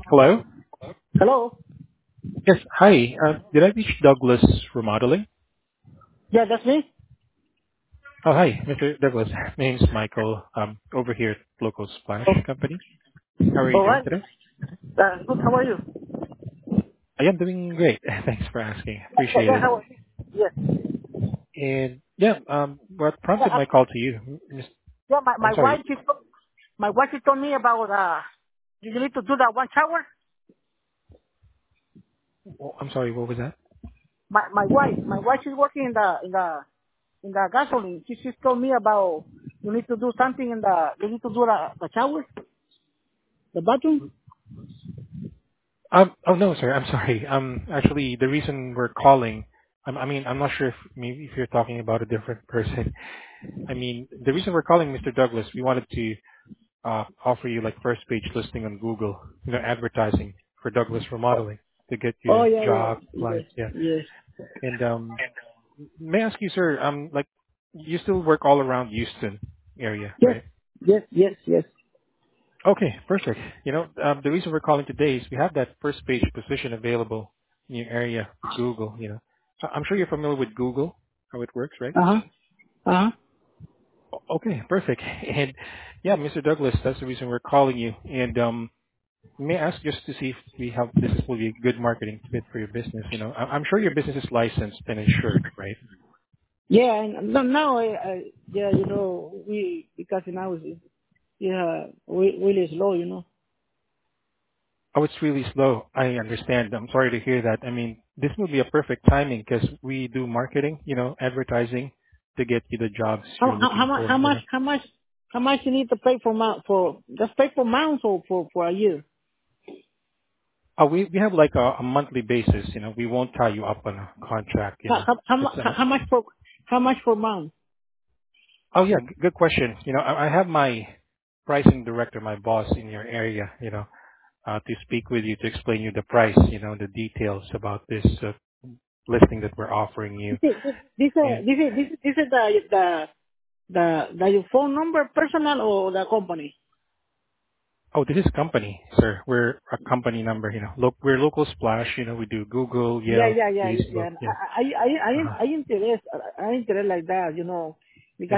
Hello? Hello? Yes, hi. Did I reach Douglas Remodeling? Yeah, that's me. Oh, hi, Mr. Douglas. My name's Michael. Over here at Local Splash Company. How are you All doing right. today? Good. How are you? I am doing great. Thanks for asking. Appreciate Yeah, it. how are you? Yes. And yeah, what Yeah, prompted my call to you? yeah I'm my wife, sorry. she told me about, you need to do that one shower. I'm sorry. What was that? My wife is working in the gasoline. She told me about, you need to do something you need to do the shower, the bathroom. Oh no, sir. I'm sorry. Actually, the reason we're calling, I'm not sure if maybe if you're talking about a different person. I mean, the reason we're calling Mr. Douglas, we wanted to offer you like first page listing on Google, advertising for Douglas Remodeling to get Oh, you yeah, yeah. job Yes, clients. Yeah. yes. And may I ask you, sir, like you still work all around Houston area, Yes, right? yes, yes, yes. Okay, perfect. The reason we're calling today is we have that first page position available in your area with Google. I'm sure you're familiar with Google, how it works, right? Uh-huh, uh-huh. Okay, perfect. And yeah, Mr. Douglas, that's the reason we're calling you. And may I ask just to see if this will be a good marketing fit for your business? I'm sure your business is licensed and insured, right? Yeah, and no, now, yeah, because now yeah, really slow, Oh, it's really slow. I understand. I'm sorry to hear that. I mean, this will be a perfect timing because we do marketing, advertising to get you the jobs you're How looking much, for. how much you need to pay just pay for months or for a year? Oh, we have like a monthly basis. We won't tie you up on a contract. It's How much for month? Oh yeah, good question. I have my pricing director, my boss in your area. To speak with you to explain you the price, the details about this listing that we're offering you. And This is your phone number, personal or the company? oh, this is company, sir. We're a company number. We're local splash. We do Google, Yeah, Yelp, yeah, yeah, Facebook. yeah. Yeah, uh-huh. I interest like that, because Yeah,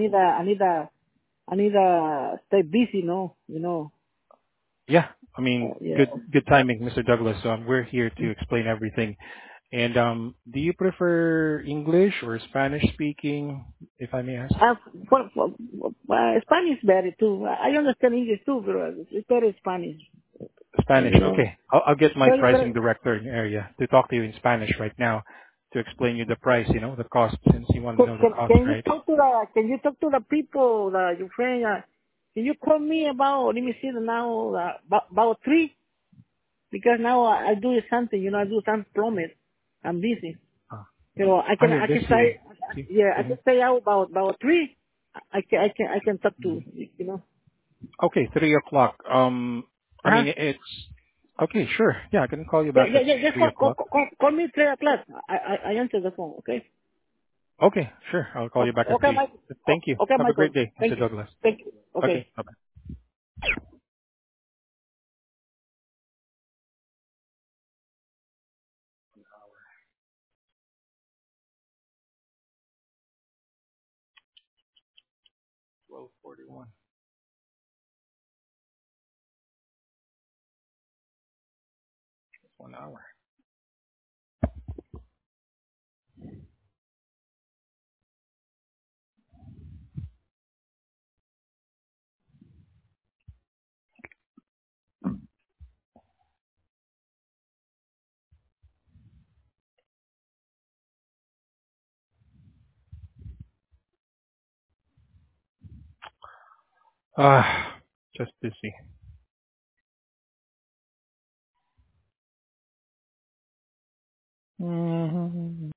I need stay busy, yeah. I mean, Yeah. good timing, Mr. Douglas. We're here to explain everything. And do you prefer English or Spanish speaking, if I may ask? Uh, Spanish better too. I understand English too, but it's better Spanish. Spanish. Okay. I'll get my But pricing director in the area to talk to you in Spanish right now to explain you the price, the cost, since you want to know the cost, can you right? talk to the people, your friend? Can you call me about? Let me see now. About three, because now I do something. I do some plumbing. I'm busy. Uh, I you're can busy. say, See? yeah, I hmm can say out about three. I can talk to. Okay, 3 o'clock. I Huh? mean, it's okay. Sure. Yeah, I can call you Yeah, back yeah, at yeah. Just 3 o'clock. call me 3 o'clock. I answer the phone. Okay. Okay, sure. I'll call you back at Okay, 3. Mike. Thank you. Okay, Have a Michael. great day, Thank Mr. you. Douglas. Thank you. Okay. Okay. Bye. 12:41. 1 hour. Just busy.